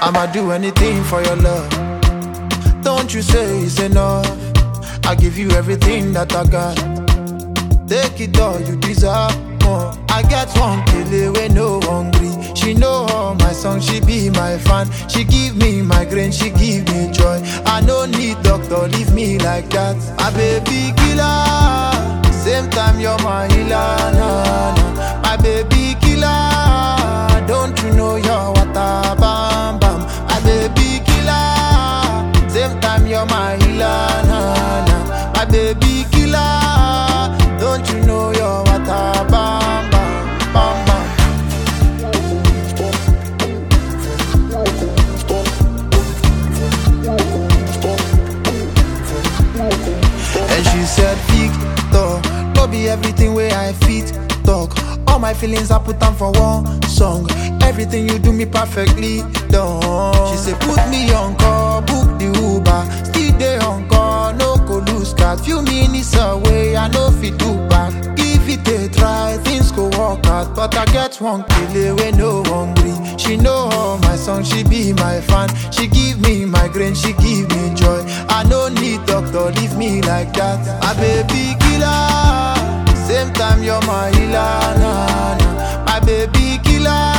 I'ma do anything for your love. Don't you say it's enough? I give you everything that I got. Take it all, you deserve more. I get one killer when no hungry. She know all my songs, she be my fan. She give me migraine, she give me joy. I no need doctor, leave me like that. My baby killer, same time you're my healer. Nah, nah. My baby killer, don't you know you're water bam bam. My baby killer, same time you're my healer. Nah, nah. My baby killer, don't you know you're water bam bam bam bam. And she said, Victor, no be everything where I fit talk. All my feelings I put on for one song. Everything you do me perfectly done. She said, put me on call, book the Uber. Still day on call, no go lose card. Few minutes away, I know fit do back. Give it a try, things go work out. But I get one killer when no hungry. She know all my songs, she be my fan. She give me migraine, she give me joy. I no need doctor, leave me like that. My baby killer, same time you're my healer. Nah, nah. My baby killer,